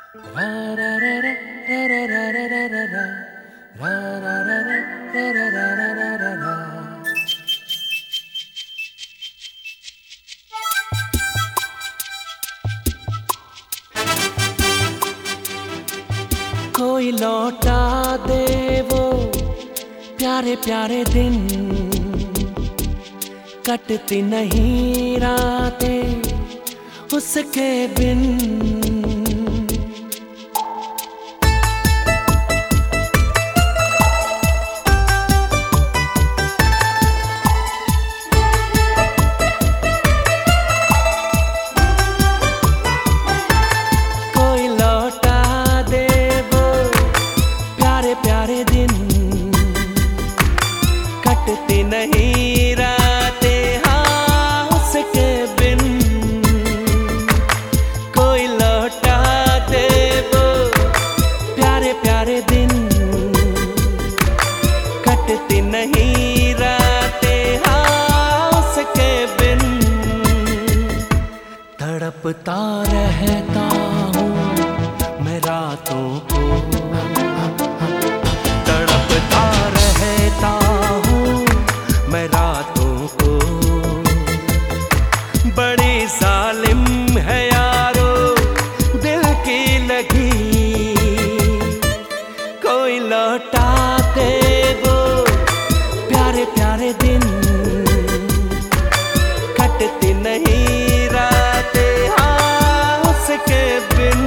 कोई लौटा दे वो प्यारे प्यारे दिन, कटती नहीं रातें उसके बिन। कोई लौटा दे वो प्यारे प्यारे दिन, कटती नहीं रातें हाँ उसके बिन। कोई लौटा दे वो प्यारे प्यारे दिन, कटती नहीं रातें हाँ उसके बिन। तड़पता रहता हूँ मैं रातों को, तड़पता रहता हूँ मैं रातों को। बड़ी जालिम है यारो दिल की लगी, कोई लौटा दे वो प्यारे प्यारे दिन, कटती नहीं रातें हाँ उसके बिन।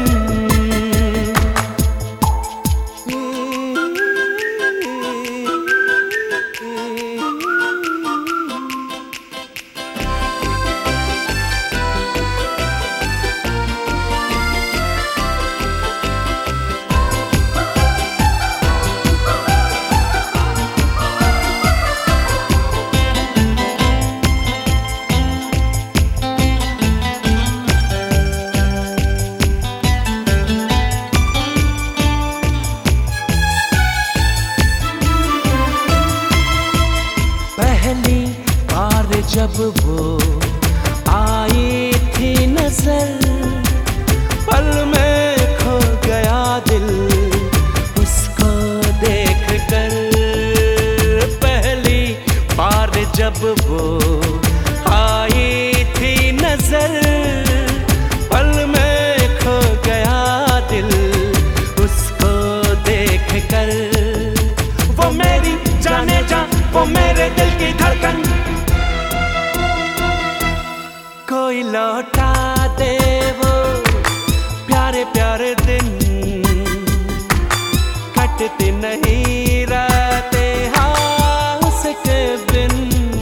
पहली बार जब वो आई थी नजर, पल में खो गया दिल उसको देख कर। पहली बार जब वो आई थी नजर, पल में खो गया दिल उसको देख कर। वो मेरी जाने जा, वो मेरे दिल की धड़कन, कोई लौटा दे वो प्यारे प्यारे दिन, कटती नहीं रातें हाँ उसके बिन।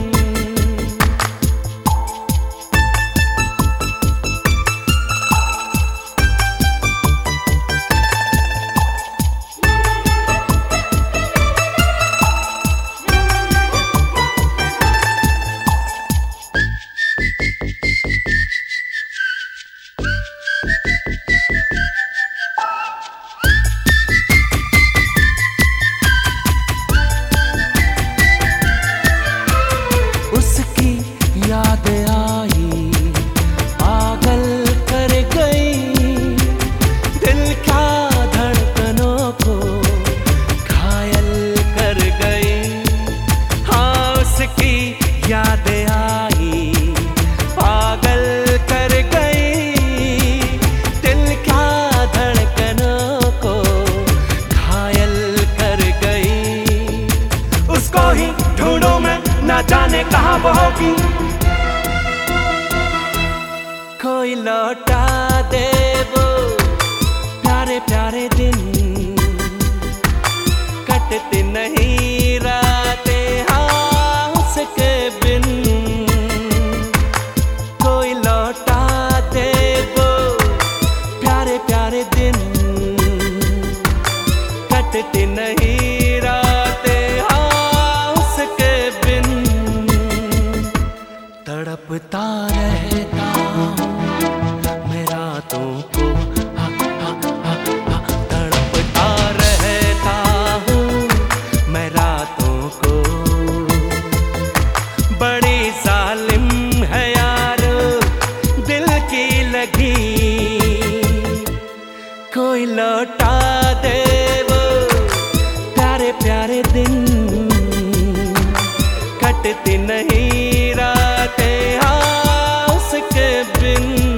उसकी याद आई पागल कर गई, दिल क्या धड़कनों को घायल कर गई। हाँ उसकी याद आई पागल कर गई, दिल क्या धड़कनों को घायल कर गई। उसको ही ढूंढूं मैं ना जाने कहाँ वो होगी, कोई लौटा दे वो प्यारे प्यारे दिन, कटती नहीं रातें हाँ उसके बिन। कोई लौटा दे वो प्यारे प्यारे दिन, कटती नहीं रातें हाँ उसके बिन। तड़पता रहता हूँ मैं रातों को, तड़पता रहता हूँ मैं रातों को। बड़ी जालिम है यारो दिल की लगी, कोई लौटा दे वो प्यारे प्यारे दिन, कटती नहीं रातें हाँ उसके बिन।